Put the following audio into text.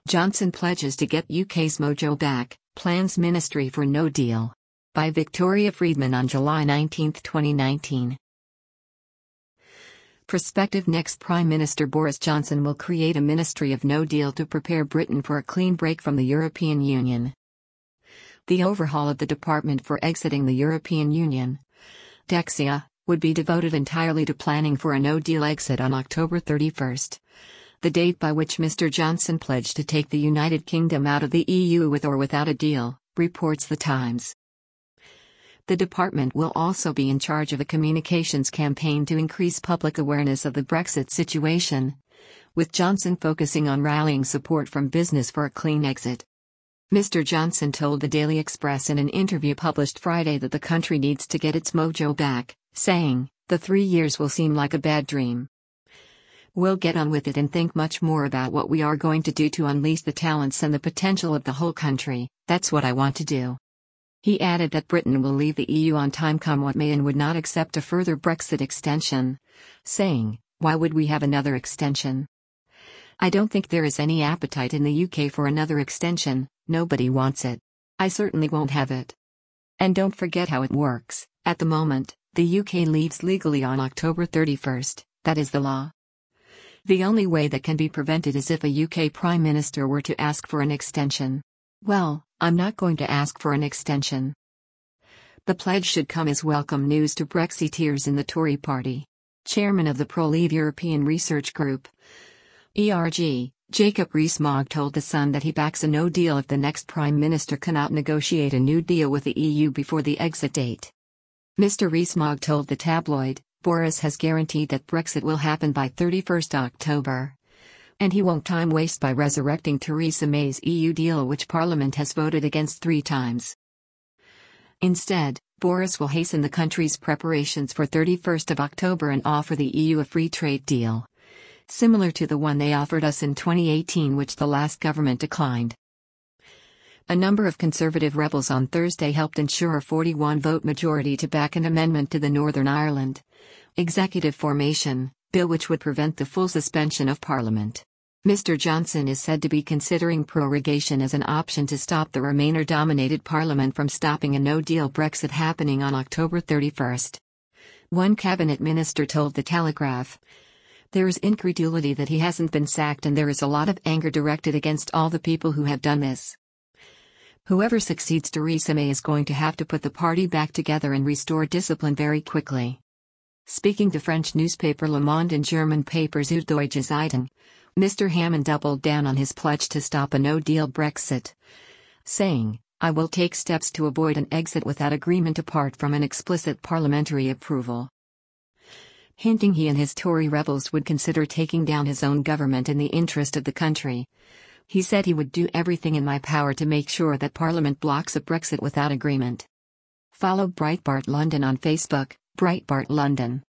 Johnson pledges to get UK's mojo back, plans Ministry for No Deal. By Victoria Friedman on July 19, 2019. Prospective next Prime Minister Boris Johnson will create a Ministry of No Deal to prepare Britain for a clean break from the European Union. The overhaul of the Department for Exiting the European Union, Dexia, would be devoted entirely to planning for a no-deal exit on October 31, the date by which Mr. Johnson pledged to take the United Kingdom out of the EU with or without a deal, reports The Times. The department will also be in charge of a communications campaign to increase public awareness of the Brexit situation, with Johnson focusing on rallying support from business for a clean exit. Mr. Johnson told the Daily Express in an interview published Friday that the country needs to get its mojo back, saying, "The 3 years will seem like a bad dream. We'll get on with it and think much more about what we are going to do to unleash the talents and the potential of the whole country. That's what I want to do." He added that Britain will leave the EU on time come what may and would not accept a further Brexit extension, saying, "Why would we have another extension? I don't think there is any appetite in the UK for another extension, nobody wants it. I certainly won't have it. And don't forget how it works. At the moment, the UK leaves legally on October 31, that is the law. The only way that can be prevented is if a UK Prime Minister were to ask for an extension. Well, I'm not going to ask for an extension." The pledge should come as welcome news to Brexiteers in the Tory party. Chairman of the Pro-Leave European Research Group, ERG, Jacob Rees-Mogg told The Sun that he backs a no deal if the next Prime Minister cannot negotiate a new deal with the EU before the exit date. Mr. Rees-Mogg told the tabloid, "Boris has guaranteed that Brexit will happen by 31 October. And he won't time waste by resurrecting Theresa May's EU deal which Parliament has voted against 3 times. Instead, Boris will hasten the country's preparations for 31 October and offer the EU a free trade deal, similar to the one they offered us in 2018 which the last government declined." A number of Conservative rebels on Thursday helped ensure a 41-vote majority to back an amendment to the Northern Ireland Executive Formation Bill which would prevent the full suspension of Parliament. Mr. Johnson is said to be considering prorogation as an option to stop the Remainer-dominated Parliament from stopping a no-deal Brexit happening on October 31. One cabinet minister told The Telegraph, "There is incredulity that he hasn't been sacked and there is a lot of anger directed against all the people who have done this. Whoever succeeds Theresa May is going to have to put the party back together and restore discipline very quickly." Speaking to French newspaper Le Monde and German paper Süddeutsche Zeitung, Mr. Hammond doubled down on his pledge to stop a no-deal Brexit, saying, "I will take steps to avoid an exit without agreement apart from an explicit parliamentary approval." Hinting he and his Tory rebels would consider taking down his own government in the interest of the country. He said he would do everything in my power to make sure that Parliament blocks a Brexit without agreement. Follow Breitbart London on Facebook, Breitbart London.